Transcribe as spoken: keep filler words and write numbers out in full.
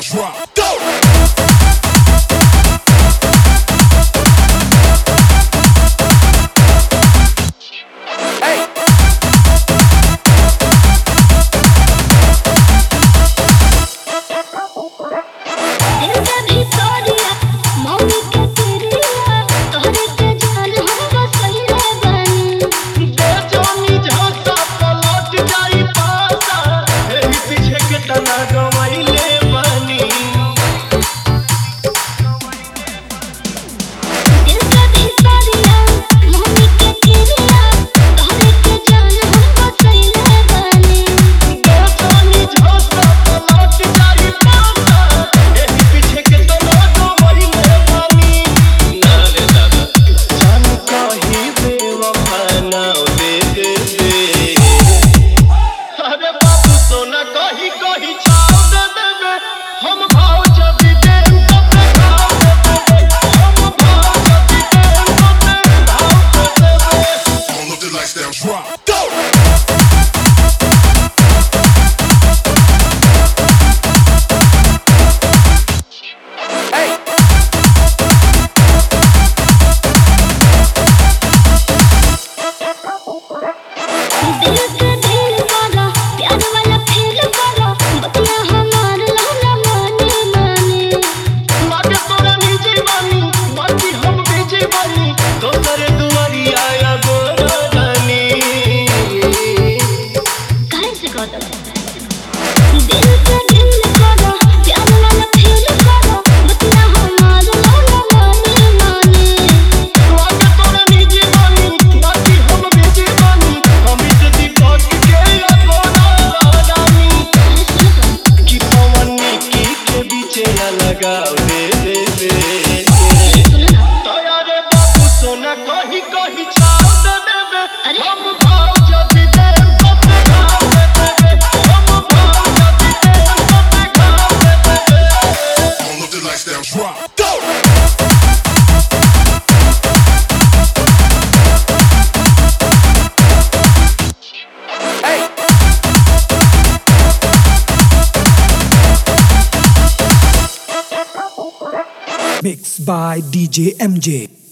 drop. Go! Drop. Go! कहीं कहीं छाव दे देबे हम भाव जदी दे तबे घाव दे देबे हम भाव जदी दे तबे घाव दे देबे all of the lights down drop go Mixed by D J M J.